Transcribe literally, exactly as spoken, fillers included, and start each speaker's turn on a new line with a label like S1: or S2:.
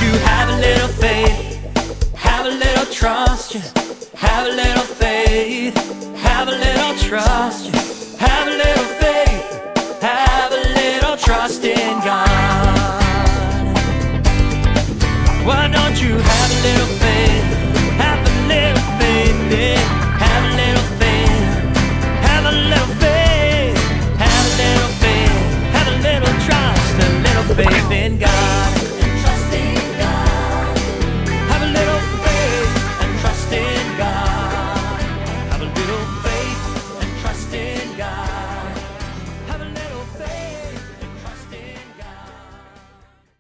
S1: you have a little faith, have a little trust, just have a little faith, have a little trust, just have a little faith.